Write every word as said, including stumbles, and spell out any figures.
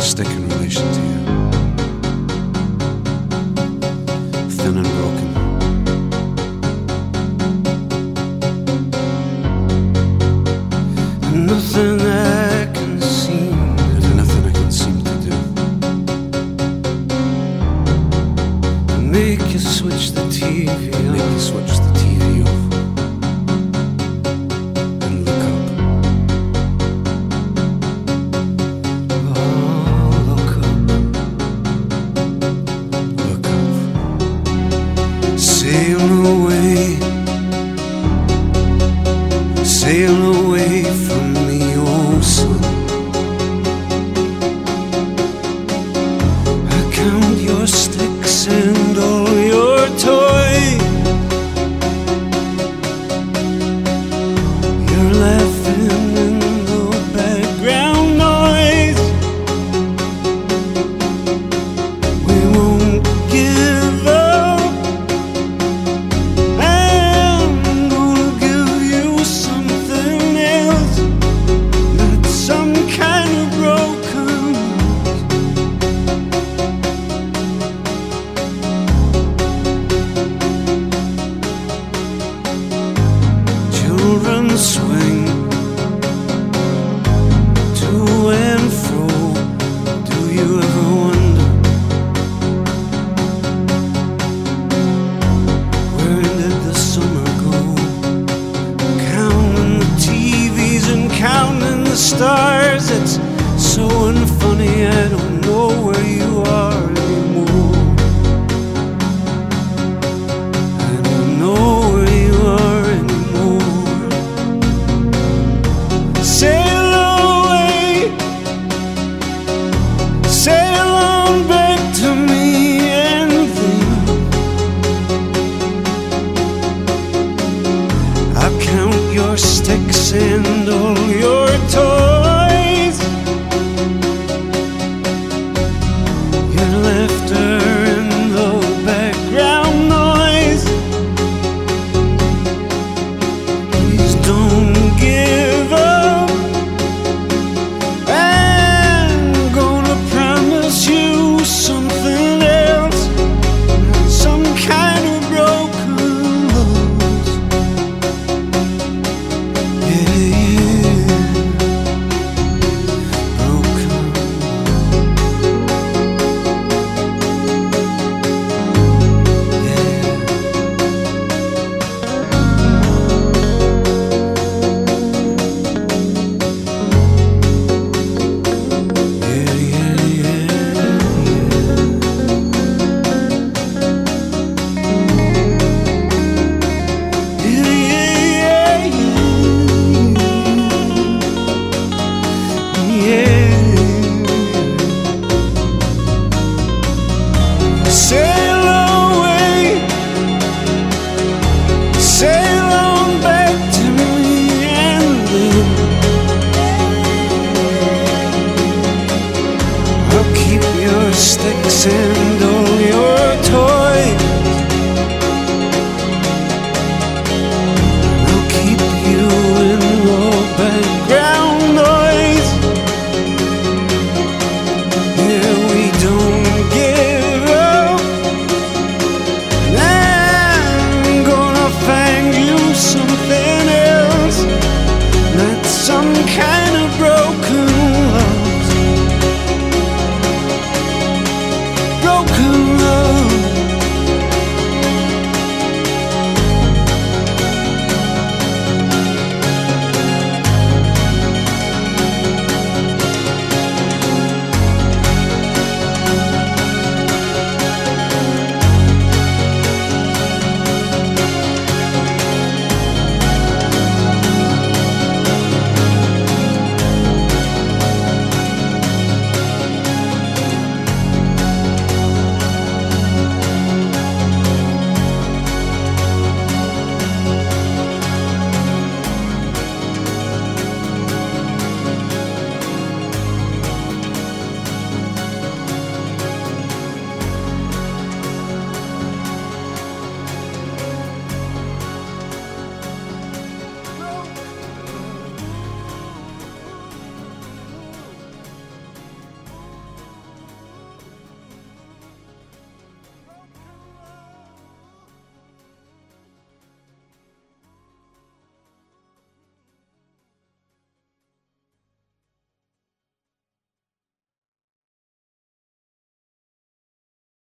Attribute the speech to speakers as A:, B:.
A: stick in relation to you? Thin and broken.
B: And nothing I can seem
A: There's nothing I can seem to do.
B: to make you switch the T V
A: Make
B: on.
A: you switch the T V off and look up.
B: Oh, look up.
A: Look up.
B: Sail away, sail away from me, oh sun. I count your sticks and all your toys. You're laughing in the background noise. We won't give up. I'm gonna give you something else, not some kind of broken. Children swing to and fro. Do you ever wonder where did the summer go? Counting the T Vs and counting the stars. It's so unfunny, I don't know where you are anymore. I don't know where you are anymore. Sail away, sail on back to me and then I'll count your sticks and all your toys. Your laughter and the background noise. Please don't give up. I'm gonna promise you something else, some kind of broken love. Yeah, yeah. Broken. Yeah. Yeah, yeah, yeah, yeah. Sail away, sail on back to me and then I'll keep your sticks and all your toys. I'll keep you in the background noise. Yeah, we don't give up. I'm gonna find you something else, not some kind of broken